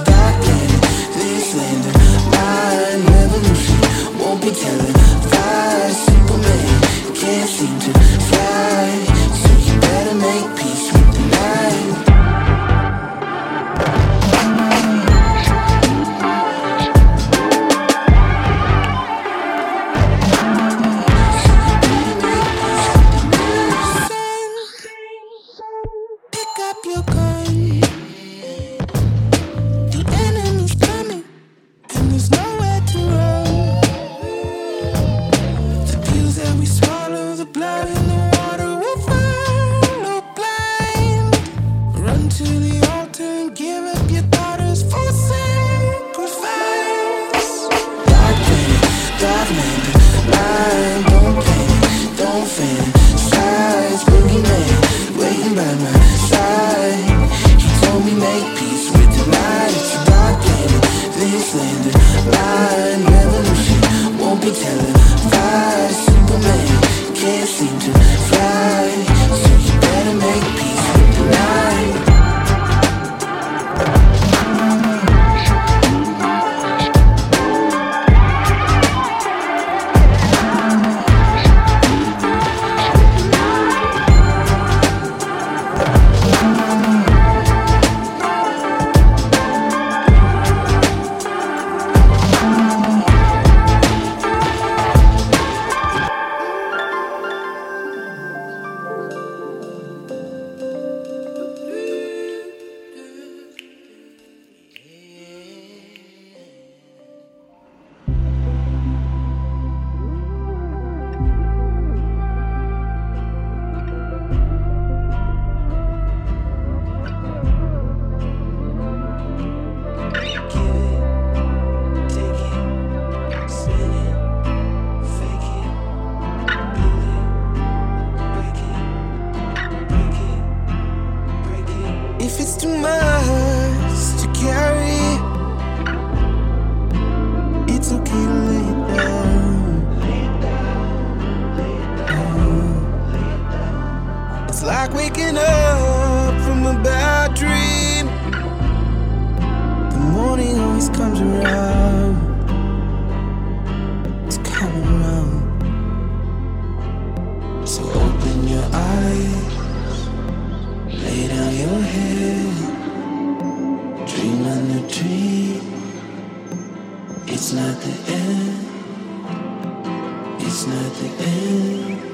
dark planet, this land of mine. Revolution won't be televised. Superman can't seem to fly, so you better make peace with the night. Pick up your gun. The enemy's coming, and there's nowhere to run. The pills that we swallow, the blood in the water, will follow blind. Run to the altar and give up your daughters for sacrifice. Dark planet, dark land, line, don't panic, don't fantasize. Boogeyman waiting by my side. He told me make peace with the night. It's a dark planet, this land of mine. Revolution won't be televised. Superman can't seem to fly, so you better make peace with the night. If it's too much to carry, it's okay to lay it down. It's like waking up from a bad dream. The morning always comes around. It's coming around. So open your eyes, lay down your head, dream on the dream. It's not the end, it's not the end.